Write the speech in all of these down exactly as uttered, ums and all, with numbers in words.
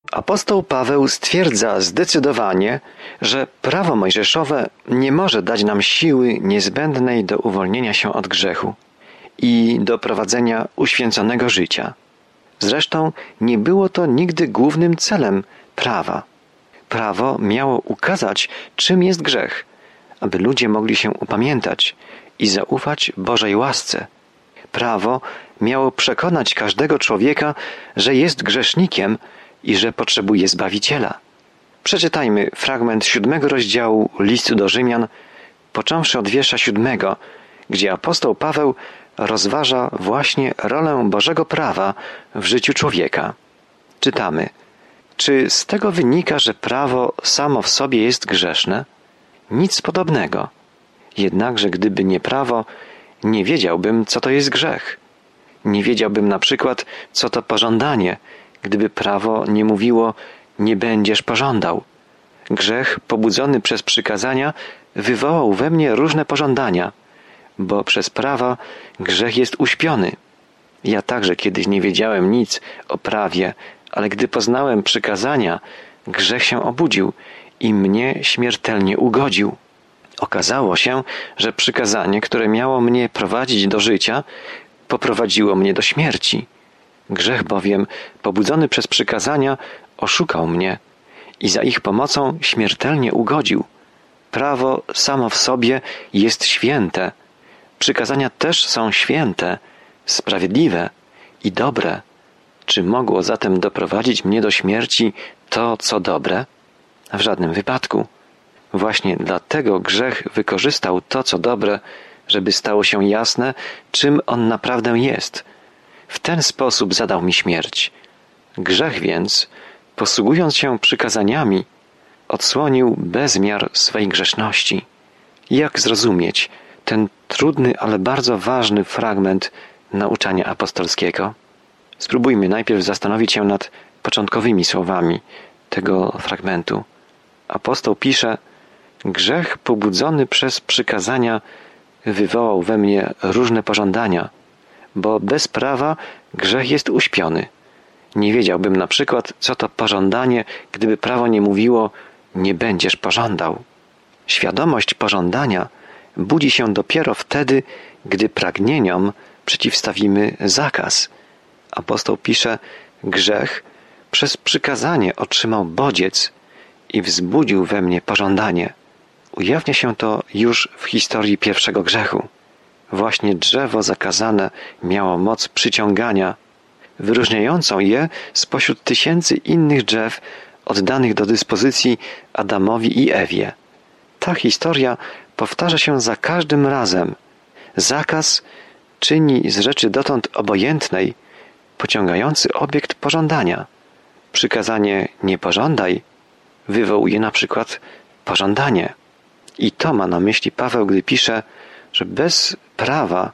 Apostoł Paweł stwierdza zdecydowanie, że prawo mojżeszowe nie może dać nam siły niezbędnej do uwolnienia się od grzechu i do prowadzenia uświęconego życia. Zresztą nie było to nigdy głównym celem prawa. Prawo miało ukazać, czym jest grzech, aby ludzie mogli się upamiętać i zaufać Bożej łasce. Prawo miało przekonać każdego człowieka, że jest grzesznikiem i że potrzebuje Zbawiciela. Przeczytajmy fragment siódmego rozdziału listu do Rzymian, począwszy od wiersza siódmego, gdzie apostoł Paweł rozważa właśnie rolę Bożego prawa w życiu człowieka. Czytamy: czy z tego wynika, że prawo samo w sobie jest grzeszne? Nic podobnego. Jednakże gdyby nie prawo, nie wiedziałbym, co to jest grzech. Nie wiedziałbym na przykład, co to pożądanie, gdyby prawo nie mówiło: nie będziesz pożądał. Grzech pobudzony przez przykazania wywołał we mnie różne pożądania, bo przez prawa grzech jest uśpiony. Ja także kiedyś nie wiedziałem nic o prawie, ale gdy poznałem przykazania, grzech się obudził i mnie śmiertelnie ugodził. Okazało się, że przykazanie, które miało mnie prowadzić do życia, poprowadziło mnie do śmierci. Grzech bowiem, pobudzony przez przykazania, oszukał mnie i za ich pomocą śmiertelnie ugodził. Prawo samo w sobie jest święte. Przykazania też są święte, sprawiedliwe i dobre. Czy mogło zatem doprowadzić mnie do śmierci to, co dobre? W żadnym wypadku. Właśnie dlatego grzech wykorzystał to, co dobre, żeby stało się jasne, czym on naprawdę jest. W ten sposób zadał mi śmierć. Grzech więc, posługując się przykazaniami, odsłonił bezmiar swej grzeszności. Jak zrozumieć ten trudny, ale bardzo ważny fragment nauczania apostolskiego? Spróbujmy najpierw zastanowić się nad początkowymi słowami tego fragmentu. Apostoł pisze: grzech pobudzony przez przykazania wywołał we mnie różne pożądania, bo bez prawa grzech jest uśpiony. Nie wiedziałbym na przykład, co to pożądanie, gdyby prawo nie mówiło: nie będziesz pożądał. Świadomość pożądania budzi się dopiero wtedy, gdy pragnieniom przeciwstawimy zakaz. Apostoł pisze: grzech przez przykazanie otrzymał bodziec i wzbudził we mnie pożądanie. Ujawnia się to już w historii pierwszego grzechu. Właśnie drzewo zakazane miało moc przyciągania, wyróżniającą je spośród tysięcy innych drzew oddanych do dyspozycji Adamowi i Ewie. Ta historia powtarza się za każdym razem. Zakaz czyni z rzeczy dotąd obojętnej pociągający obiekt pożądania. Przykazanie nie pożądaj wywołuje na przykład pożądanie. I to ma na myśli Paweł, gdy pisze, że bez prawa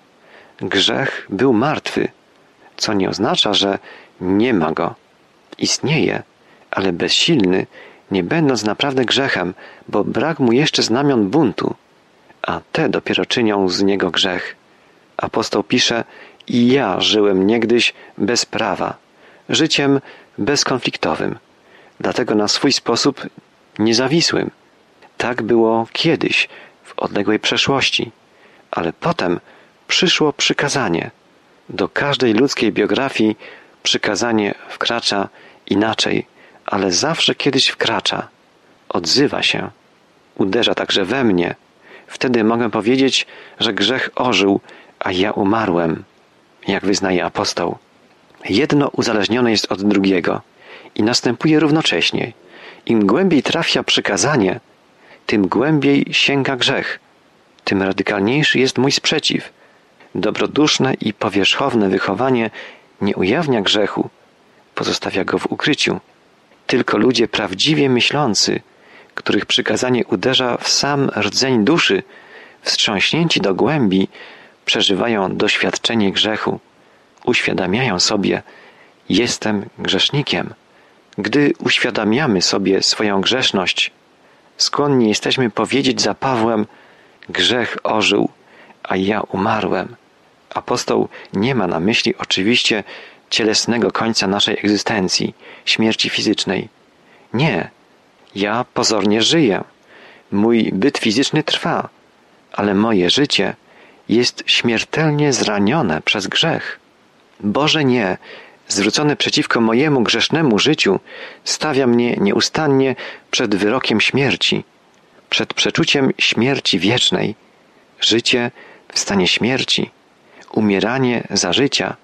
grzech był martwy, co nie oznacza, że nie ma go. Istnieje, ale bezsilny, nie będąc naprawdę grzechem, bo brak mu jeszcze znamion buntu, a te dopiero czynią z niego grzech. Apostoł pisze: i ja żyłem niegdyś bez prawa, życiem bezkonfliktowym, dlatego na swój sposób niezawisłym. Tak było kiedyś, w odległej przeszłości, ale potem przyszło przykazanie. Do każdej ludzkiej biografii przykazanie wkracza inaczej, ale zawsze kiedyś wkracza, odzywa się, uderza także we mnie. Wtedy mogę powiedzieć, że grzech ożył, a ja umarłem, jak wyznaje apostoł. Jedno uzależnione jest od drugiego i następuje równocześnie. Im głębiej trafia przykazanie, tym głębiej sięga grzech, tym radykalniejszy jest mój sprzeciw. Dobroduszne i powierzchowne wychowanie nie ujawnia grzechu, pozostawia go w ukryciu. Tylko ludzie prawdziwie myślący, których przykazanie uderza w sam rdzeń duszy, wstrząśnięci do głębi, przeżywają doświadczenie grzechu, uświadamiają sobie: jestem grzesznikiem. Gdy uświadamiamy sobie swoją grzeszność, skłonni jesteśmy powiedzieć za Pawłem: grzech ożył, a ja umarłem. Apostoł nie ma na myśli oczywiście cielesnego końca naszej egzystencji, śmierci fizycznej. Nie, ja pozornie żyję. Mój byt fizyczny trwa, ale moje życie jest śmiertelnie zranione przez grzech. Boże nie, zwrócony przeciwko mojemu grzesznemu życiu, stawia mnie nieustannie przed wyrokiem śmierci, przed przeczuciem śmierci wiecznej, życie w stanie śmierci, umieranie za życia,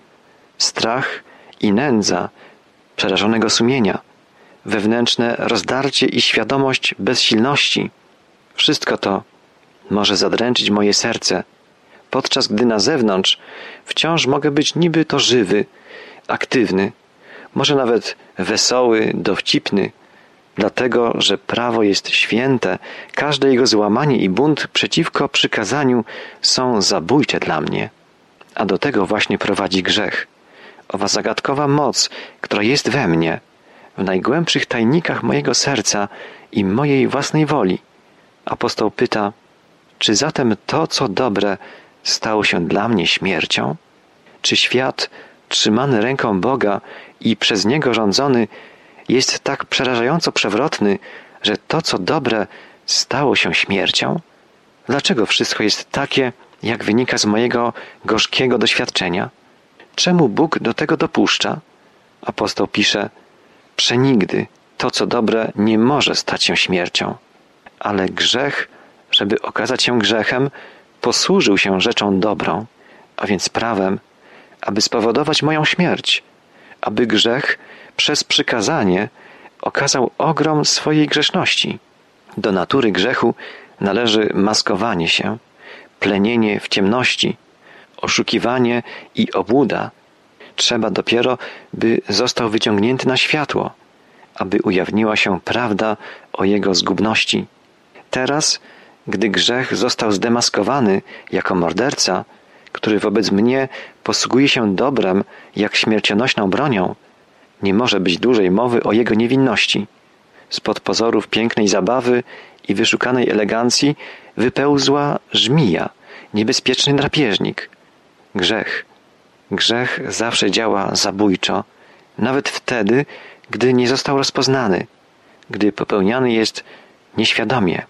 strach i nędza przerażonego sumienia, wewnętrzne rozdarcie i świadomość bezsilności. Wszystko to może zadręczyć moje serce, podczas gdy na zewnątrz wciąż mogę być niby to żywy, aktywny, może nawet wesoły, dowcipny, dlatego że prawo jest święte, każde jego złamanie i bunt przeciwko przykazaniu są zabójcze dla mnie. A do tego właśnie prowadzi grzech. Owa zagadkowa moc, która jest we mnie, w najgłębszych tajnikach mojego serca i mojej własnej woli. Apostoł pyta, czy zatem to, co dobre, stało się dla mnie śmiercią? Czy świat, trzymany ręką Boga i przez Niego rządzony, jest tak przerażająco przewrotny, że to, co dobre, stało się śmiercią? Dlaczego wszystko jest takie, jak wynika z mojego gorzkiego doświadczenia? Czemu Bóg do tego dopuszcza? Apostoł pisze, przenigdy to, co dobre, nie może stać się śmiercią. Ale grzech, żeby okazać się grzechem, posłużył się rzeczą dobrą, a więc prawem, aby spowodować moją śmierć, aby grzech przez przykazanie okazał ogrom swojej grzeszności. Do natury grzechu należy maskowanie się, plenienie w ciemności, oszukiwanie i obłuda. Trzeba dopiero, by został wyciągnięty na światło, aby ujawniła się prawda o jego zgubności. Teraz, gdy grzech został zdemaskowany jako morderca, który wobec mnie posługuje się dobrem jak śmiercionośną bronią, nie może być dłużej mowy o jego niewinności. Spod pozorów pięknej zabawy i wyszukanej elegancji wypełzła żmija, niebezpieczny drapieżnik. Grzech. Grzech zawsze działa zabójczo, nawet wtedy, gdy nie został rozpoznany, gdy popełniany jest nieświadomie.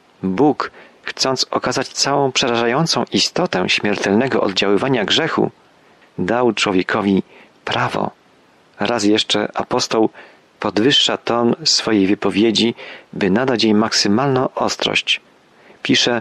Bóg, chcąc okazać całą przerażającą istotę śmiertelnego oddziaływania grzechu, dał człowiekowi prawo. Raz jeszcze apostoł podwyższa ton swojej wypowiedzi, by nadać jej maksymalną ostrość. Pisze,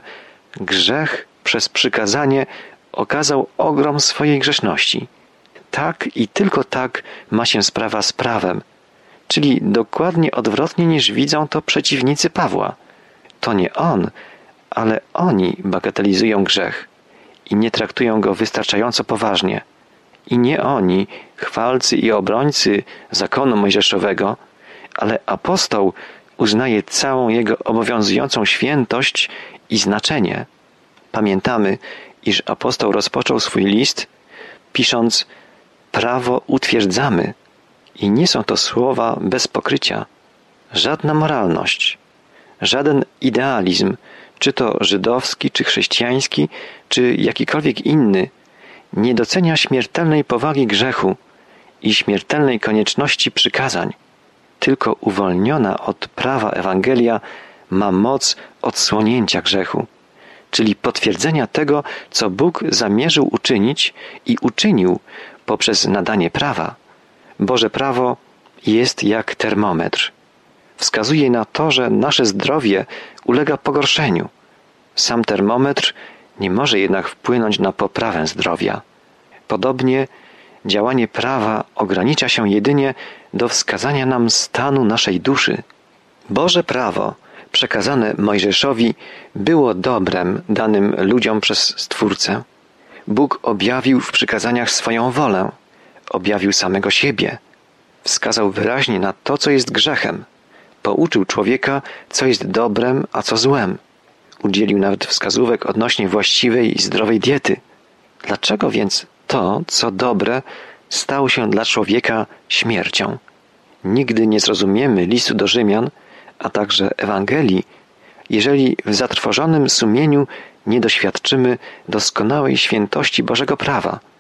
grzech przez przykazanie okazał ogrom swojej grzeszności. Tak i tylko tak ma się sprawa z prawem, czyli dokładnie odwrotnie niż widzą to przeciwnicy Pawła. To nie on, ale oni bagatelizują grzech i nie traktują go wystarczająco poważnie. I nie oni, chwalcy i obrońcy zakonu mojżeszowego, ale apostoł uznaje całą jego obowiązującą świętość i znaczenie. Pamiętamy, iż apostoł rozpoczął swój list, pisząc prawo utwierdzamy i nie są to słowa bez pokrycia. Żadna moralność, żaden idealizm, czy to żydowski, czy chrześcijański, czy jakikolwiek inny, nie docenia śmiertelnej powagi grzechu i śmiertelnej konieczności przykazań. Tylko uwolniona od prawa Ewangelia ma moc odsłonięcia grzechu, czyli potwierdzenia tego, co Bóg zamierzył uczynić i uczynił poprzez nadanie prawa. Boże prawo jest jak termometr. Wskazuje na to, że nasze zdrowie ulega pogorszeniu. Sam termometr nie może jednak wpłynąć na poprawę zdrowia. Podobnie działanie prawa ogranicza się jedynie do wskazania nam stanu naszej duszy. Boże prawo, przekazane Mojżeszowi, było dobrem danym ludziom przez Stwórcę. Bóg objawił w przykazaniach swoją wolę, objawił samego siebie, wskazał wyraźnie na to, co jest grzechem, pouczył człowieka, co jest dobrem, a co złem. Udzielił nawet wskazówek odnośnie właściwej i zdrowej diety. Dlaczego więc to, co dobre, stało się dla człowieka śmiercią? Nigdy nie zrozumiemy listu do Rzymian, a także Ewangelii, jeżeli w zatrwożonym sumieniu nie doświadczymy doskonałej świętości Bożego prawa,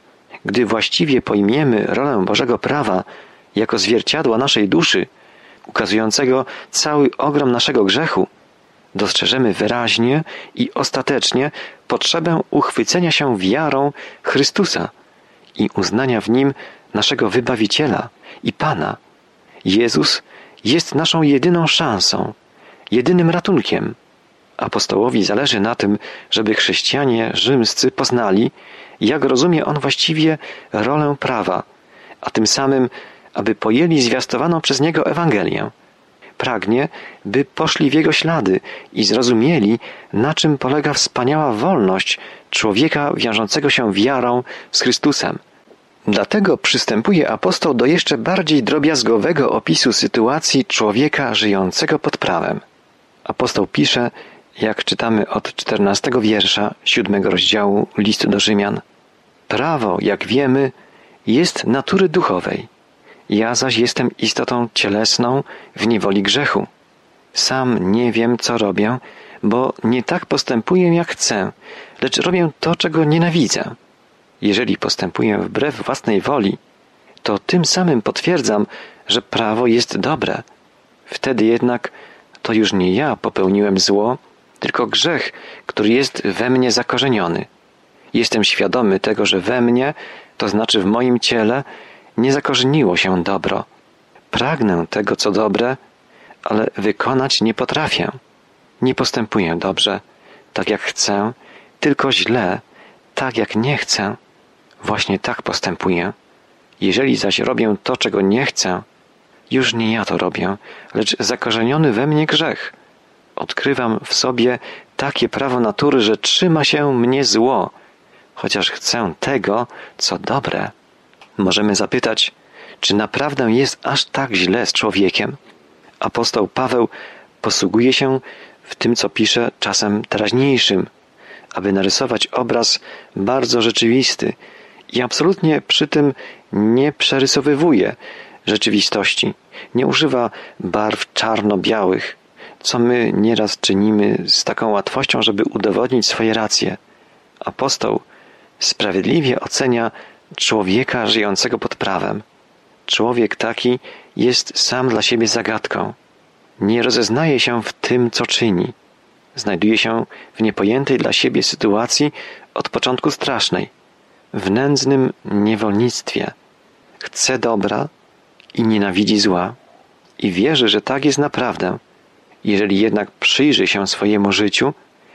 Gdy właściwie pojmiemy rolę Bożego prawa jako zwierciadła naszej duszy, ukazującego cały ogrom naszego grzechu, dostrzeżemy wyraźnie i ostatecznie potrzebę uchwycenia się wiarą Chrystusa i uznania w Nim naszego Wybawiciela i Pana. Jezus jest naszą jedyną szansą, jedynym ratunkiem. Apostołowi zależy na tym, żeby chrześcijanie rzymscy poznali, jak rozumie on właściwie rolę prawa, a tym samym, aby pojęli zwiastowaną przez niego Ewangelię. Pragnie, by poszli w jego ślady i zrozumieli, na czym polega wspaniała wolność człowieka wiążącego się wiarą z Chrystusem. Dlatego przystępuje apostoł do jeszcze bardziej drobiazgowego opisu sytuacji człowieka żyjącego pod prawem. Apostoł pisze, jak czytamy od czternastego wiersza siódmego rozdziału listu do Rzymian. Prawo, jak wiemy, jest natury duchowej. Ja zaś jestem istotą cielesną w niewoli grzechu. Sam nie wiem, co robię, bo nie tak postępuję, jak chcę, lecz robię to, czego nienawidzę. Jeżeli postępuję wbrew własnej woli, to tym samym potwierdzam, że prawo jest dobre. Wtedy jednak to już nie ja popełniłem zło, tylko grzech, który jest we mnie zakorzeniony. Jestem świadomy tego, że we mnie, to znaczy w moim ciele, nie zakorzeniło się dobro. Pragnę tego, co dobre, ale wykonać nie potrafię. Nie postępuję dobrze, tak jak chcę, tylko źle, tak jak nie chcę. Właśnie tak postępuję. Jeżeli zaś robię to, czego nie chcę, już nie ja to robię, lecz zakorzeniony we mnie grzech. Odkrywam w sobie takie prawo natury, że trzyma się mnie zło, chociaż chcę tego, co dobre. Możemy zapytać, czy naprawdę jest aż tak źle z człowiekiem? Apostoł Paweł posługuje się w tym, co pisze, czasem teraźniejszym, aby narysować obraz bardzo rzeczywisty i absolutnie przy tym nie przerysowywuje rzeczywistości, nie używa barw czarno-białych, co my nieraz czynimy z taką łatwością, żeby udowodnić swoje racje. Apostoł sprawiedliwie ocenia człowieka żyjącego pod prawem. Człowiek taki jest sam dla siebie zagadką. Nie rozeznaje się w tym, co czyni. Znajduje się w niepojętej dla siebie sytuacji od początku strasznej, w nędznym niewolnictwie. Chce dobra i nienawidzi zła i wierzy, że tak jest naprawdę. Jeżeli jednak przyjrzy się swojemu życiu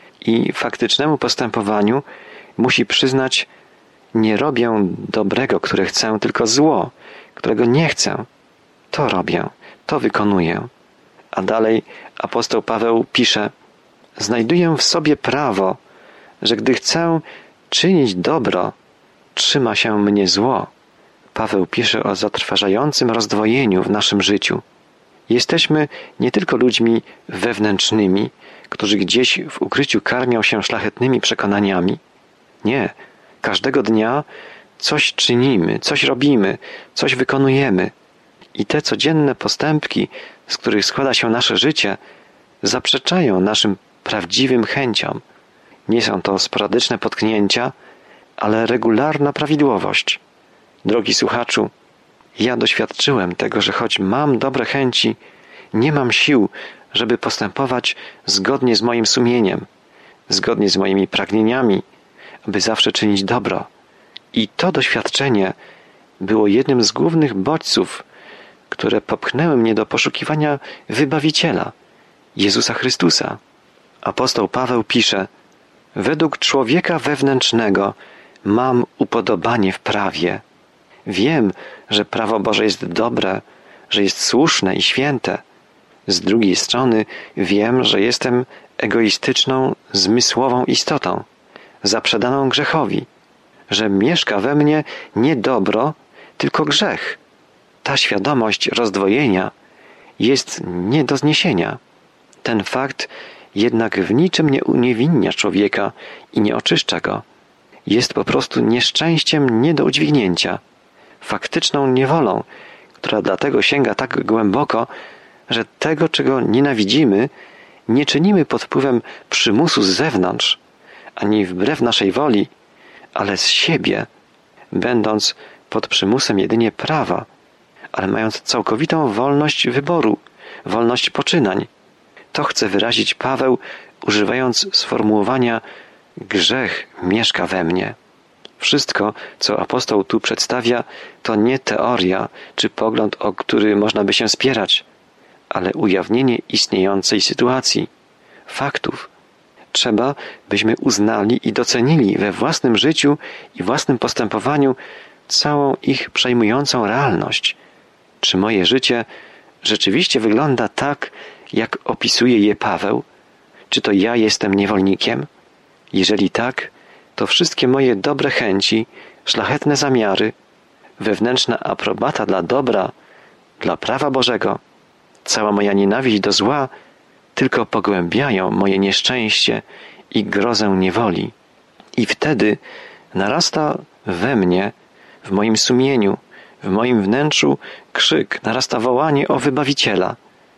i faktycznemu postępowaniu, musi przyznać, nie robię dobrego, które chcę, tylko zło, którego nie chcę. To robię, to wykonuję. A dalej apostoł Paweł pisze, znajduję w sobie prawo, że gdy chcę czynić dobro, trzyma się mnie zło. Paweł pisze o zatrważającym rozdwojeniu w naszym życiu. Jesteśmy nie tylko ludźmi wewnętrznymi, którzy gdzieś w ukryciu karmią się szlachetnymi przekonaniami. Nie, każdego dnia coś czynimy, coś robimy, coś wykonujemy. I te codzienne postępki, z których składa się nasze życie, zaprzeczają naszym prawdziwym chęciom. Nie są to sporadyczne potknięcia, ale regularna prawidłowość. Drogi słuchaczu, ja doświadczyłem tego, że choć mam dobre chęci, nie mam sił, żeby postępować zgodnie z moim sumieniem, zgodnie z moimi pragnieniami, aby zawsze czynić dobro. I to doświadczenie było jednym z głównych bodźców, które popchnęły mnie do poszukiwania Wybawiciela, Jezusa Chrystusa. Apostoł Paweł pisze, według człowieka wewnętrznego mam upodobanie w prawie. Wiem, że prawo Boże jest dobre, że jest słuszne i święte. Z drugiej strony wiem, że jestem egoistyczną, zmysłową istotą, zaprzedaną grzechowi, że mieszka we mnie nie dobro, tylko grzech. Ta świadomość rozdwojenia jest nie do zniesienia. Ten fakt jednak w niczym nie uniewinnia człowieka i nie oczyszcza go. Jest po prostu nieszczęściem nie do udźwignięcia, faktyczną niewolą, która dlatego sięga tak głęboko, że tego, czego nienawidzimy, nie czynimy pod wpływem przymusu z zewnątrz, ani wbrew naszej woli, ale z siebie, będąc pod przymusem jedynie prawa, ale mając całkowitą wolność wyboru, wolność poczynań. To chce wyrazić Paweł, używając sformułowania grzech mieszka we mnie. Wszystko, co apostoł tu przedstawia, to nie teoria czy pogląd, o który można by się spierać, ale ujawnienie istniejącej sytuacji, faktów. Trzeba, byśmy uznali i docenili we własnym życiu i własnym postępowaniu całą ich przejmującą realność. Czy moje życie rzeczywiście wygląda tak, jak opisuje je Paweł? Czy to ja jestem niewolnikiem? Jeżeli tak, to wszystkie moje dobre chęci, szlachetne zamiary, wewnętrzna aprobata dla dobra, dla prawa Bożego, cała moja nienawiść do zła tylko pogłębiają moje nieszczęście i grozę niewoli. I wtedy narasta we mnie, w moim sumieniu, w moim wnętrzu krzyk, narasta wołanie o Wybawiciela.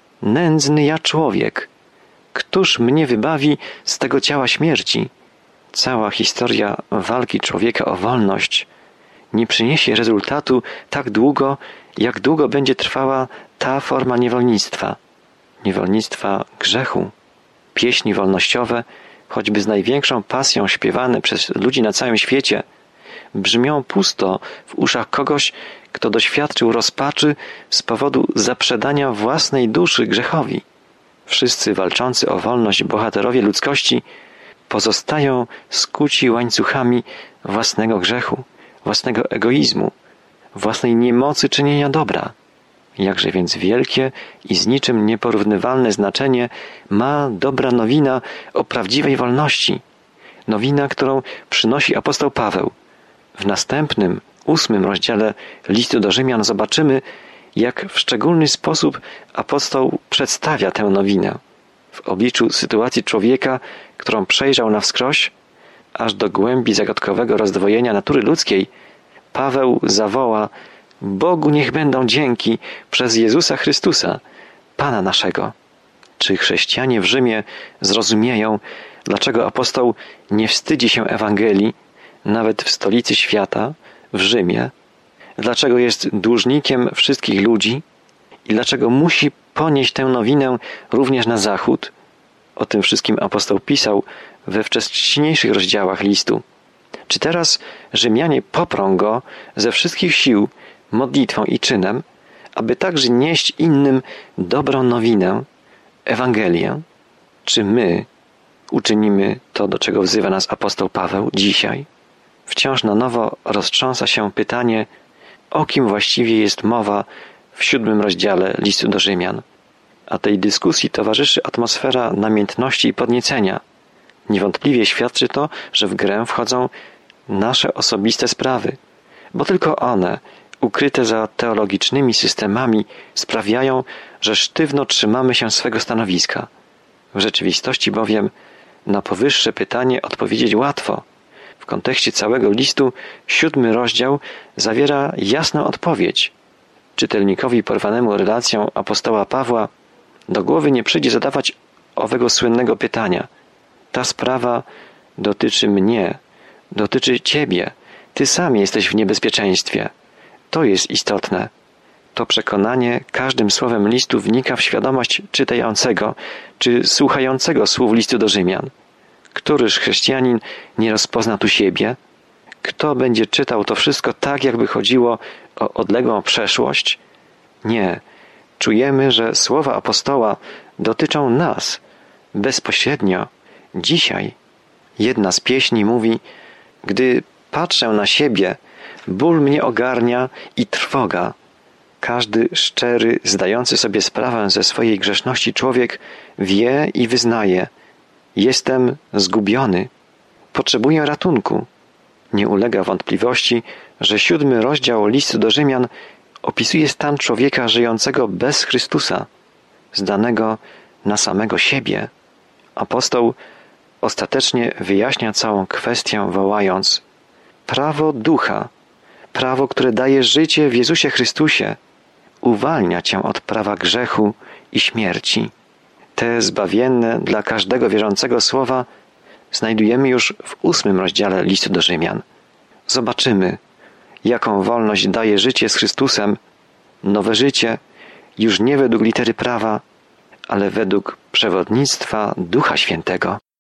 Nędzny ja człowiek, któż mnie wybawi z tego ciała śmierci? Cała historia walki człowieka o wolność nie przyniesie rezultatu tak długo, jak długo będzie trwała ta forma niewolnictwa. Niewolnictwa grzechu. Pieśni wolnościowe, choćby z największą pasją śpiewane przez ludzi na całym świecie, brzmią pusto w uszach kogoś, kto doświadczył rozpaczy z powodu zaprzedania własnej duszy grzechowi. Wszyscy walczący o wolność bohaterowie ludzkości pozostają skuci łańcuchami własnego grzechu, własnego egoizmu, własnej niemocy czynienia dobra. Jakże więc wielkie i z niczym nieporównywalne znaczenie ma dobra nowina o prawdziwej wolności. Nowina, którą przynosi apostoł Paweł. W następnym, ósmym rozdziale listu do Rzymian zobaczymy, jak w szczególny sposób apostoł przedstawia tę nowinę. W obliczu sytuacji człowieka, którą przejrzał na wskroś, aż do głębi zagadkowego rozdwojenia natury ludzkiej, Paweł zawoła: Bogu niech będą dzięki przez Jezusa Chrystusa, Pana naszego. Czy chrześcijanie w Rzymie zrozumieją, dlaczego apostoł nie wstydzi się Ewangelii, nawet w stolicy świata, w Rzymie? Dlaczego jest dłużnikiem wszystkich ludzi? I dlaczego musi ponieść tę nowinę również na zachód? O tym wszystkim apostoł pisał we wcześniejszych rozdziałach listu. Czy teraz Rzymianie poprą go ze wszystkich sił, modlitwą i czynem, aby także nieść innym dobrą nowinę, Ewangelię? Czy my uczynimy to, do czego wzywa nas apostoł Paweł dzisiaj? Wciąż na nowo roztrząsa się pytanie, o kim właściwie jest mowa w siódmym rozdziale listu do Rzymian. A tej dyskusji towarzyszy atmosfera namiętności i podniecenia. Niewątpliwie świadczy to, że w grę wchodzą nasze osobiste sprawy, bo tylko one, ukryte za teologicznymi systemami, sprawiają, że sztywno trzymamy się swego stanowiska. W rzeczywistości bowiem na powyższe pytanie odpowiedzieć łatwo. W kontekście całego listu siódmy rozdział zawiera jasną odpowiedź. Czytelnikowi porwanemu relacją apostoła Pawła do głowy nie przyjdzie zadawać owego słynnego pytania. Ta sprawa dotyczy mnie, dotyczy ciebie. Ty sam jesteś w niebezpieczeństwie. To jest istotne. To przekonanie każdym słowem listu wnika w świadomość czytającego czy słuchającego słów listu do Rzymian. Któryż chrześcijanin nie rozpozna tu siebie? Kto będzie czytał to wszystko tak, jakby chodziło o odległą przeszłość? Nie. Czujemy, że słowa apostoła dotyczą nas bezpośrednio, dzisiaj. Jedna z pieśni mówi: gdy patrzę na siebie, ból mnie ogarnia i trwoga. Każdy szczery, zdający sobie sprawę ze swojej grzeszności człowiek wie i wyznaje: jestem zgubiony, potrzebuję ratunku. Nie ulega wątpliwości, że siódmy rozdział listu do Rzymian opisuje stan człowieka żyjącego bez Chrystusa, zdanego na samego siebie. Apostoł ostatecznie wyjaśnia całą kwestię, wołając: prawo ducha, prawo, które daje życie w Jezusie Chrystusie, uwalnia cię od prawa grzechu i śmierci. Te zbawienne dla każdego wierzącego słowa znajdujemy już w ósmym rozdziale listu do Rzymian. Zobaczymy, jaką wolność daje życie z Chrystusem, nowe życie, już nie według litery prawa, ale według przewodnictwa Ducha Świętego.